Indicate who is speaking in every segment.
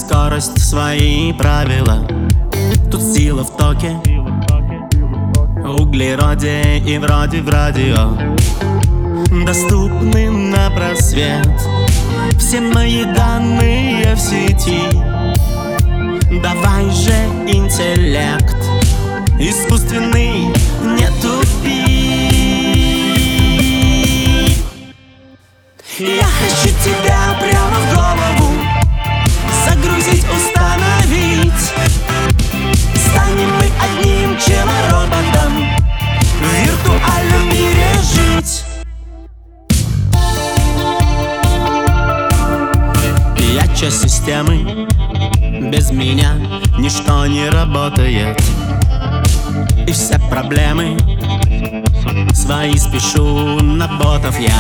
Speaker 1: скорость, свои правила. Тут сила в токе, углероде и вроде в радио. Доступны на просвет все мои данные в сети. Давай же, интеллект искусственный, не тупи. Я хочу тебя прямо в голову загрузить, установить. Станем мы одним челороботом в виртуальном мире жить. Я часть системы, без меня ничто не работает. И все проблемы свои спешу на ботов я.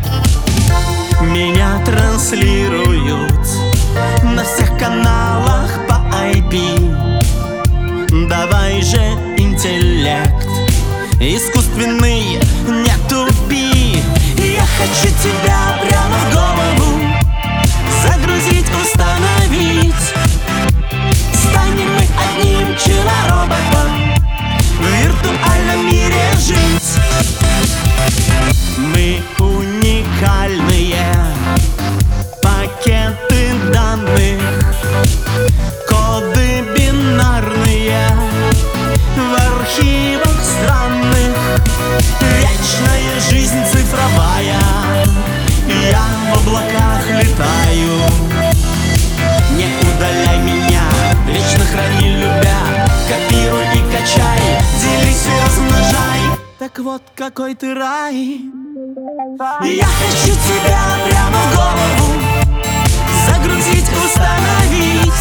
Speaker 1: Меня транслируют на всех каналах по IP. Давай же, интеллект искусственный, не тупи. Я хочу тебя прямо в голову загрузить, установить. Станем мы одним челороботом в виртуальном мире жить. Мы уникальные пакеты данных, коды бинарные в архивах странных. Вечная жизнь цифровая, я в облаках летаю. Не удаляй меня, вечно храни любя. Копируй и качай, делись и размножай. Так вот какой ты рай. Я хочу тебя прямо в голову загрузить, установить.